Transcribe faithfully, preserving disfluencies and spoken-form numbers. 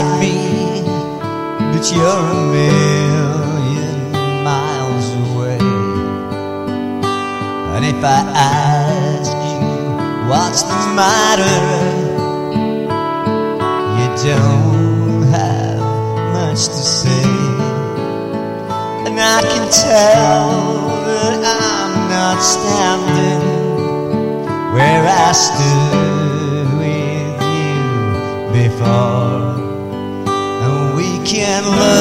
like me, but you're a million miles away. And if I ask you what's the matter, you don't have much to say. And I can tell that I'm not standing where I stood with you before. And we can love